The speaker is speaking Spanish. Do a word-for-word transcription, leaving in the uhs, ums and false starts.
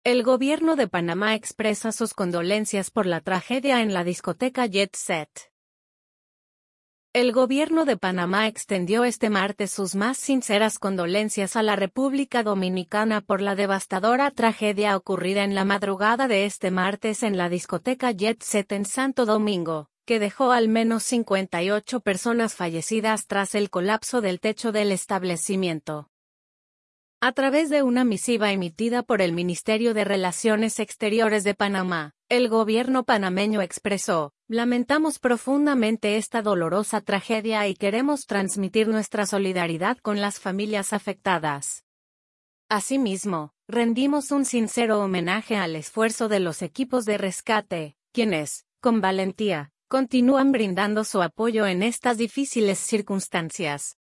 El gobierno de Panamá expresa sus condolencias por la tragedia en la discoteca Jet Set. El gobierno de Panamá extendió este martes sus más sinceras condolencias a la República Dominicana por la devastadora tragedia ocurrida en la madrugada de este martes en la discoteca Jet Set en Santo Domingo, que dejó al menos cincuenta y ocho personas fallecidas tras el colapso del techo del establecimiento. A través de una misiva emitida por el Ministerio de Relaciones Exteriores de Panamá, el gobierno panameño expresó: "Lamentamos profundamente esta dolorosa tragedia y queremos transmitir nuestra solidaridad con las familias afectadas. Asimismo, rendimos un sincero homenaje al esfuerzo de los equipos de rescate, quienes, con valentía, continúan brindando su apoyo en estas difíciles circunstancias".